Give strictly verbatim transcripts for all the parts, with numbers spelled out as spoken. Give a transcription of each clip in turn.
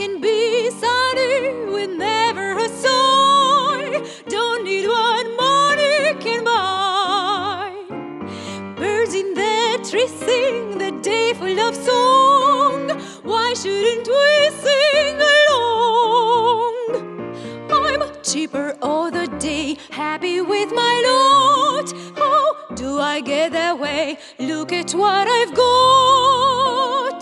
can be sunny with never a sigh. Don't need what money can buy. Birds in the trees sing the day full of song. Why shouldn't we sing along? I'm cheaper all the day, happy with my lot. How do I get that way? Look at what I've got.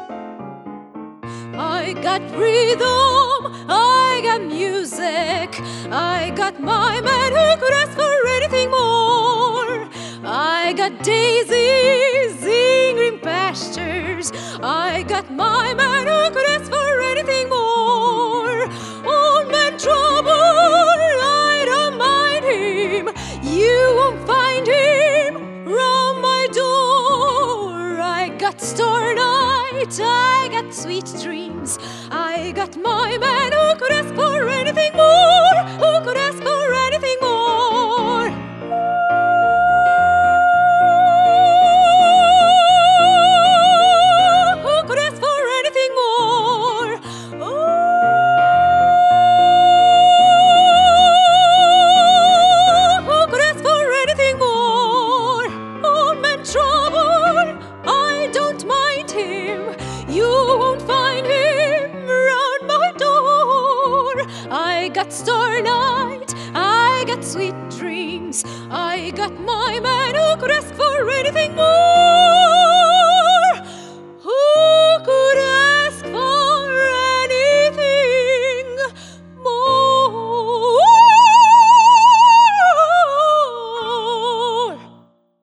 I got rhythm, I got music, I got my man who could ask for anything more. I got daisies in green pastures, I got my man who could ask for anything more. Old man trouble, I don't mind him, you won't find him round my door. I got starlight, I got sweet dreams, I got my man who could ask for anything more, who could ask for anything more. Who could ask for anything more? Oh, who could ask for anything more? Old man trouble, I don't mind him, you won't find him round my door. I got starlight,